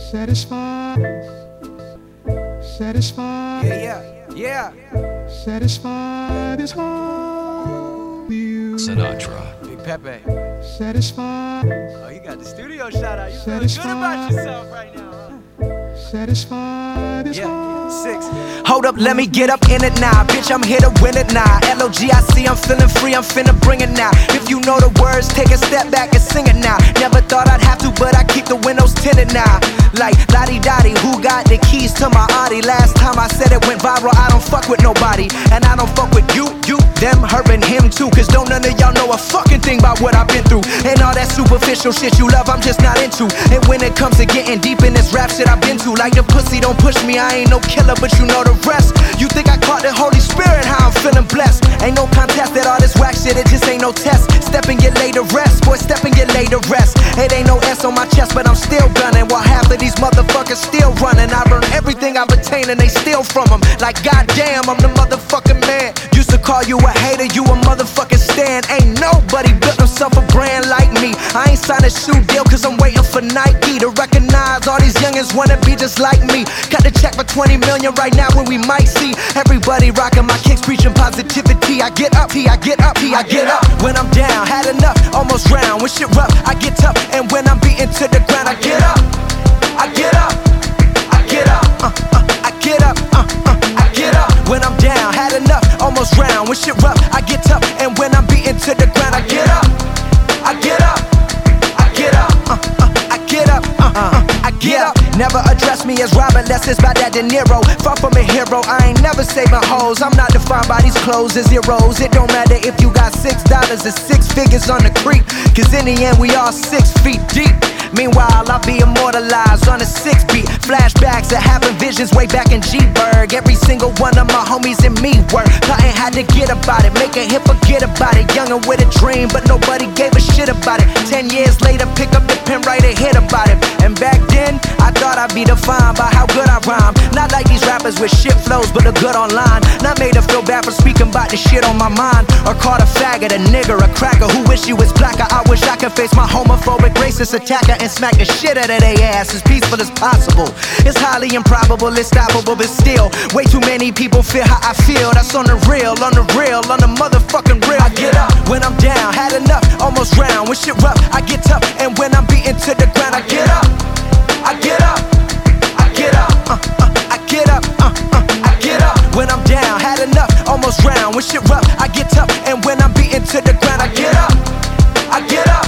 Satisfied. Satisfied. Yeah. Satisfied is all you. Sinatra. Big Pepe. Satisfied. Oh, you got the studio shout out. You feeling good about yourself right now, huh? Satisfied is all. 6. Hold up, let me get up in it now. Bitch, I'm here to win it now. LOGIC, I'm feeling free, I'm finna bring it now. If you know the words, take a step back and sing it now. Never thought I'd have to, but I keep the windows tinted now. Like, lottie-dottie, who got the keys to my Audi? Last time I said it went viral, I don't fuck with nobody. And I don't fuck with you, them, her, and him too. Cause don't none of y'all know a fucking thing about what I've been through. And all that superficial shit you love, I'm just not into. And when it comes to getting deep in this rap shit I've been to, like the pussy don't push me, I ain't no killer, but you know the rest. You think I caught the Holy Spirit, how I'm feeling blessed. Ain't no contest at all this whack shit, it just ain't no test. Step and get laid to rest, boy, step and get laid to rest. It ain't no S on my chest, but I'm still gunning. While half of these motherfuckers still running. I earned everything I've attained and they steal from them. Like goddamn, I'm the motherfucking man. Used to call you a hater, you a motherfucking stan. Ain't nobody built himself a brand like me. I ain't signed a shoe deal cause I'm waiting for Nike to recognize all these youngins wanna be just like me. Cut the check for 20 million right now when we might see everybody rocking my kicks, preaching positivity. I get up, I get up, I get up. When I'm down, had enough, almost drowned. When shit rough, I get tough. And when I'm beaten to the ground, I get up, I get up, I get up, I get up, I get up. When I'm down, had enough, almost drowned. When shit rough, I get tough. And when I'm beaten to the ground, I get up, I get up, I get up, I get up, I get up. Never address me as Robert, less it's by that De Niro. Far from a hero, I ain't never saving hoes. I'm not defined by these clothes as zeros. It don't matter if you got $6 or 6 figures on the creep, cause in the end we all 6 feet deep. Meanwhile, I'll be immortalized on a 6 beat. Flashbacks of having visions way back in G-Berg. Every single one of my homies and me were plotting how to get about it, make a hit, forget about it. Youngin' with a dream, but nobody gave a shit about it. 10 years later, pick up the pen, write a hit about it. And back then, I thought I'd be defined by how good I rhyme. Not like these rappers with shit flows, but a good online. Not made to feel bad for speaking about the shit on my mind. Or called a faggot, a nigger, a cracker who wish he was blacker. I wish I could face my homophobic, racist attacker and smack the shit out of their ass as peaceful as possible. It's highly improbable, it's stoppable, but still way too many people feel how I feel. That's on the real, on the real, on the motherfucking real. I get up when I'm down, had enough, almost drowned. When shit rough, I get tough. And when I'm beaten to the ground, I get up, I get up, I get up, I get up, I get up. When I'm down, had enough, almost drowned. When shit rough, I get tough. And when I'm beaten to the ground, I get up, I get up,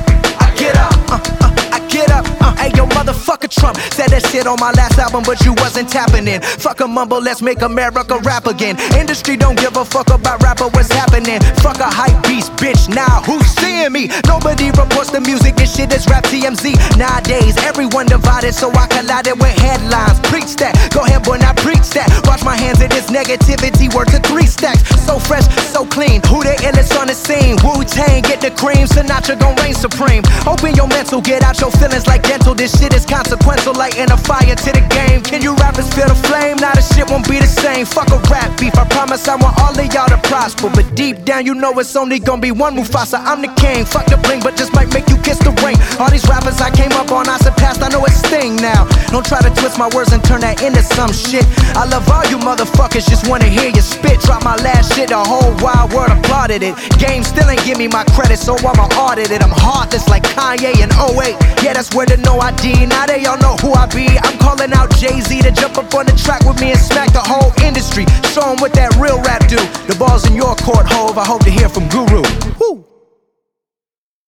I get up, I get up. Hey yo, motherfucker Trump said that shit on my last album, but you wasn't tapping in. Fuck a mumble, let's make America rap again. Industry don't give a fuck about rapper, what's happening? Fuck a hype beast, bitch, now who's seeing me? Nobody reports the music, this shit is rap TMZ. Nowadays, everyone divided, so I collided with headlines. Preach that, go ahead boy, now preach that. Wash my hands of this negativity, word to 3 stacks. So fresh, so clean, who the illest on the scene? Wu-Tang, get the cream, Sinatra gon' reign supreme. Open your mental, get out your feelings like dental. This shit is consequential, lighting a fire to the game. Can you rappers feel the flame? Now this shit won't be the same. Fuck a rap beef, I promise I want all of y'all to prosper. But deep down you know it's only gonna be one Mufasa. I'm the king, fuck the bling, but just might make you kiss the ring. All these rappers I came up on, I surpassed, I know it's Sting now. Don't try to twist my words and turn that into some shit. I love all you motherfuckers, just wanna hear you spit. Drop my last shit, the whole wide world applauded it. Game still ain't give me my credit, so I'ma audit it. I'm heartless like Kanye in 08. Yeah, that's where the no ID, now they all know who I be. I'm calling out Jay-Z to jump up on the track with me and smack the whole industry. Show 'em what that real rap do. The ball's in your court, Hove, I hope to hear from Guru.